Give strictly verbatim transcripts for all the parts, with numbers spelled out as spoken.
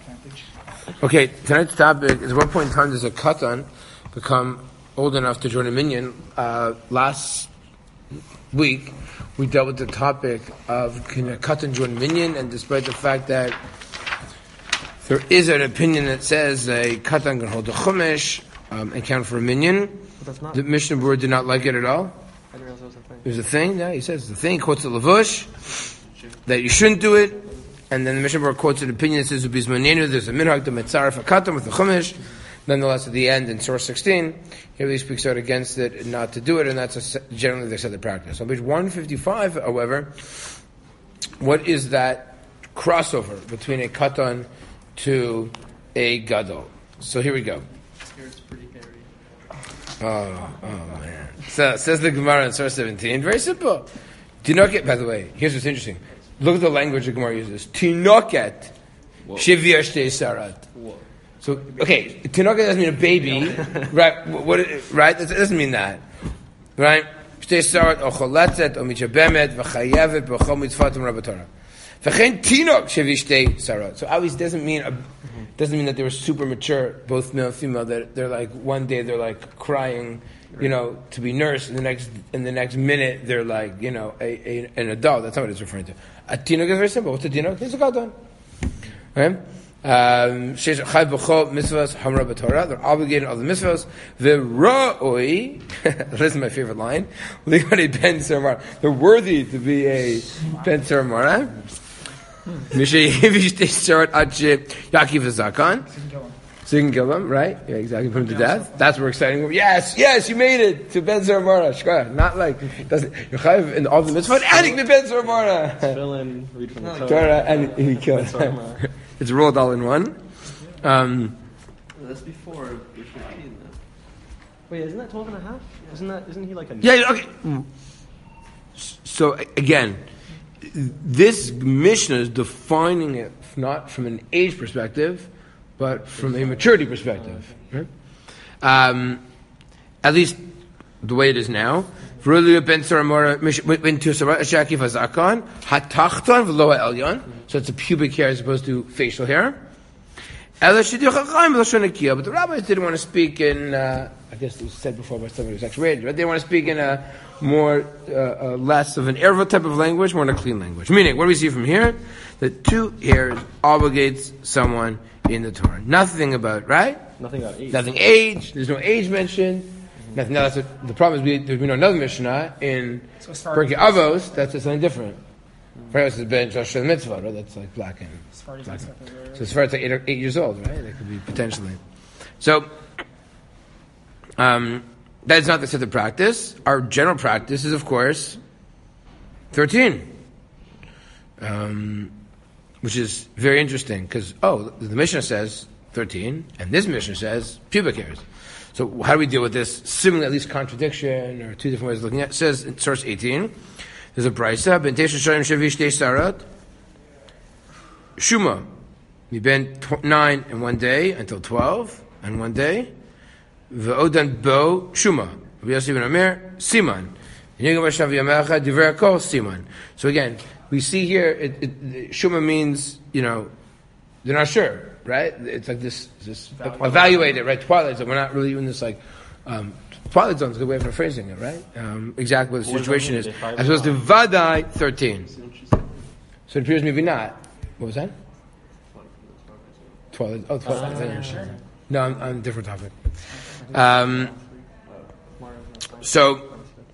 Okay, tonight's topic is what point in time does a katan become old enough to join a minyan? Uh, last week we dealt with the topic of can a katan join a minyan, and despite the fact that there is an opinion that says a katan can hold a chumash um, and count for a minyan, the Mishnah Berurah did not like it at all. I didn't realize it was a thing. There's a thing, yeah, he says the thing, quotes the Lavush, that you shouldn't do it. And then the Mishnah Berurah quotes an opinion that says, "Ubizmanenu." There's a minhag to metzaref hakatam with the chumash. Nonetheless, at the end in source sixteen, he really speaks out against it and not to do it, and that's a, generally they said the practice. On page one fifty-five, however, what is that crossover between a katan to a gadol? So here we go. Here it's pretty hairy. Oh, oh man. So says the Gemara in source seventeen. Very simple. Tinoket. By the way, here's what's interesting. Look at the language the Gemara uses. Tinoket shivya shtei sarat. So, okay, tinoket doesn't mean a baby, right? What? Right? That doesn't mean that, right? Shtei sarat o choletzet o michabemet v'chayevet b'chol mitzvatim rabbatorah. V'chein tinok shivya shtei sarat. So, obviously, doesn't mean a, doesn't mean that they were super mature, both male and female. That they're like one day they're like crying, you know, to be nursed, and the next in the next minute they're like, you know, a, a, an adult. That's not what it's referring to. A tinok is very simple. What's a tinok? It's a katan. Right? Um, they're obligated on the mitzvahs. The ra'oi, this is my favorite line. They're worthy to be a ben saramara. So you can kill them, right? Yeah, exactly. Put him to death. That's where exciting. Yes, yes, you made it to Ben Saramara. Not like doesn't you're chayav in all the mitzvot adding the Ben Saramara. Fill in, read from the Torah, and he killed. It's rolled all in one. Um, That's before fifteen. Wait, isn't that twelve and a half? Isn't that? Isn't he like a? Yeah. Okay. So again, this Mishnah is defining it not from an age perspective, but from a maturity perspective, right? Um, at least the way it is now. So it's a pubic hair as opposed to facial hair. But the rabbis didn't want to speak in, uh, I guess it was said before by somebody who's X-rated, right? They want to speak in a more, uh, uh, less of an erva type of language, more in a clean language. Meaning, what do we see from here? That two hairs obligates someone in the Torah. Nothing about, right? Nothing about age. Nothing age. There's no age mentioned. Mm-hmm. Nothing. Now that's what, the problem is we, we know another Mishnah in so Perkei Avos that's something different. Perkei Avos is Ben Joshua Mitzvah, right? That's like black and black. So as far as like eight, eight years old, right? That could be potentially. So, um, that is not the set of practice. Our general practice is, of course, thirteen. Um, Which is very interesting because, oh, the Mishnah says thirteen, and this Mishnah says pubic hairs. So how do we deal with this seemingly at least contradiction, or two different ways of looking at it? It says in source eighteen, there's a brisa, ben tesha shoyim shavi shtei sarat, shuma, mi ben nine and one day until twelve and one day, ve'odan bo shuma, v'yosef ben Amir, siman, yigam hashav yamecha divrei kol siman. So again, we see here, it, it, Shuma means, you know, they're not sure, right? It's like this, this evaluate, evaluate it, right? Twilight zone. We're not really in this, like, um, Twilight zone is a good way of phrasing it, right? Um, exactly what the situation is. As opposed to Vadai thirteen. So it appears maybe not. What was that? Twilight. Oh, Twilight. Uh, sure. No, I'm on a different topic. Um, so,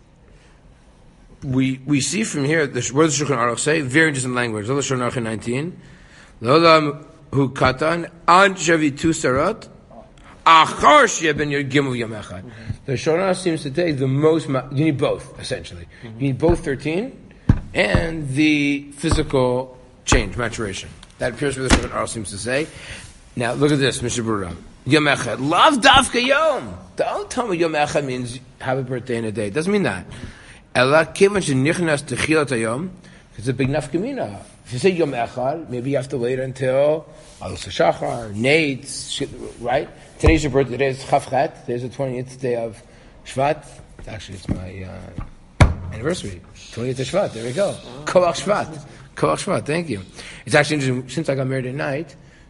We we see from here, the, what does Shulchan Aruch say? Very interesting language. Shulchan Aruch nineteen. L'olam hu katan an shavi tu sarat achar sheben yer gimel yom echad. The Shulchan Aruch seems to take the most. You need both, essentially. Mm-hmm. You need both thirteen and the physical change, maturation. That appears what the Shulchan Aruch seems to say. Now look at this, Mishnah Berurah. Yom echad, lav dafka yom. Don't tell me yom echad means have a birthday in a day. It doesn't mean that. Ela kivan shenichnas techilat hayom. It's a big nafkamina. If you say Yom Echad, maybe you have to wait until Alus Shachar, Nates, right? Today's your birthday. Today is Chavchat. Today's the twentieth day of Shvat. Actually, it's my uh, anniversary. twentieth of Shvat. There we go. Koach Shvat. Koach Shvat. Thank you. It's actually interesting. Since I got married at night,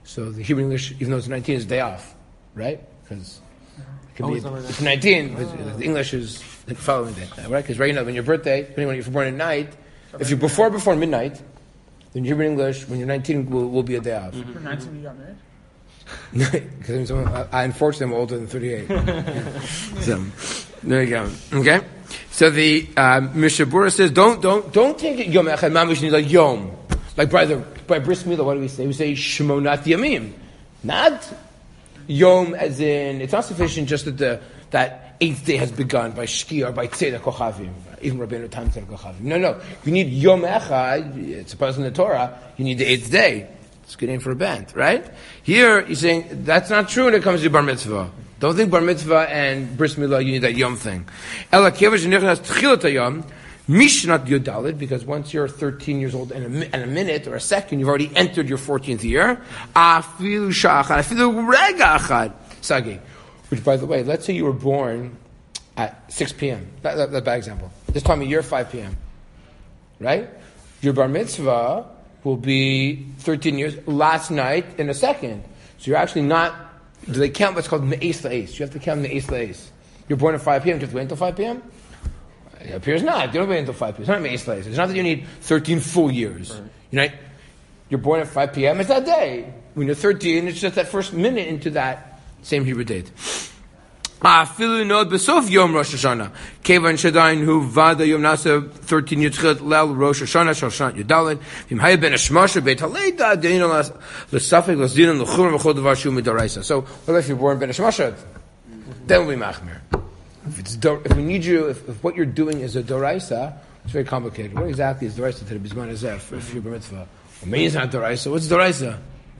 So the Hebrew English, even though it's nineteen, is a day off, right? Because it could Oh, be it's not like it's that. nineteen, but the English is the following day, right? Because right now, when your birthday, depending on if you're born at night, if you're before before midnight, then Hebrew English, when you're nineteen, will, will be a day off. For nineteen, you got married? Because I, I unfortunately am older than thirty-eight. So there you go. Okay. So the um, Mishabura says, don't don't don't take it Yom Echad Mamish like Yom, like by the by Bris Milah. What do we say? We say Shmonat Yamim, not Yom as in it's not sufficient just that the that eighth day has begun by Shki or by Tzedek Kochavim. Even Rabbeinu Tam Tzedek Kochavim. No, no. You need Yom Echad. It's supposed in the Torah. You need the eighth day. It's a good name for a band, right? Here, he's saying that's not true when it comes to Bar Mitzvah. Don't think Bar Mitzvah and Bris Milah, you need that Yom thing. Ela Kevash Nechnas Tchilat Hayom, Mishnat Yodalid, because once you're thirteen years old and a, mi- and a minute or a second, you've already entered your fourteenth year. Afilu Shachad, Afilu Rega Achad, Sagi. Which, by the way, let's say you were born at six p.m. That, that, that bad example. This time of year, five p.m. Right? Your Bar Mitzvah will be thirteen years last night in a second. So you're actually not, do they count what's called Me'ez La'ez? You have to count Me'ez La'ez. You're born at five p.m., do you have to wait until five p.m.? It appears not. You don't wait until five p.m. It's not Me'ez La'ez. It's not that you need thirteen full years. Right. You're, not, you're born at five p.m., it's that day. When you're thirteen, it's just that first minute into that same Hebrew date. Afilu nod besof Yom Rosh Hashanah. Kevan Shadayin hu vada Yom Nasa thirteen Yudchit lel Rosh Hashanah shal Shnat Yudalid. Vim hayed ben Hashmasha beit Haleida deinu l'safek l'zdinim l'chumar v'chol davar shu midaraisa. So what if you're born ben Hashmasha? Then we'll be machmir. If it's do, if we need you, if, if what you're doing is a doraisa, it's very complicated. What exactly is doraisa to the Bizman Azef if you're bar mitzvah? Well, maybe it's not doraisa. What's doraisa?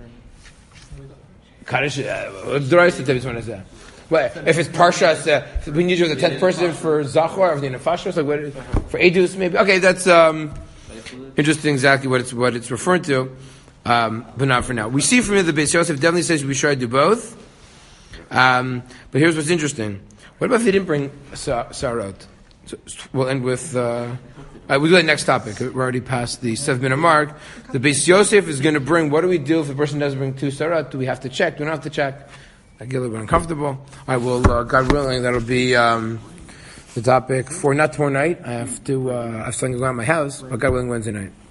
Kaddish. Uh, what's doraisa to the Bizman Azef? Well, if it's Parshas, uh, if we need you as a tenth person for Zachor, or the Nefashos, like what, for Edus, maybe. Okay, that's um, interesting exactly what it's what it's referring to, um, but not for now. We see from here the Beis Yosef definitely says we should do both. Um, but here's what's interesting. What about if they didn't bring sa- Sarot? So we'll end with, uh, uh, we'll do that next topic. We're already past the seven minute mark. The Beis Yosef is going to bring, what do we do if the person doesn't bring two Sarot? Do we have to check? Do we not have to check? I get a little bit uncomfortable. All right, well, uh, God willing, that'll be um, the topic for not tomorrow night. I have to, uh, I have something going on at my house, but God willing, Wednesday night.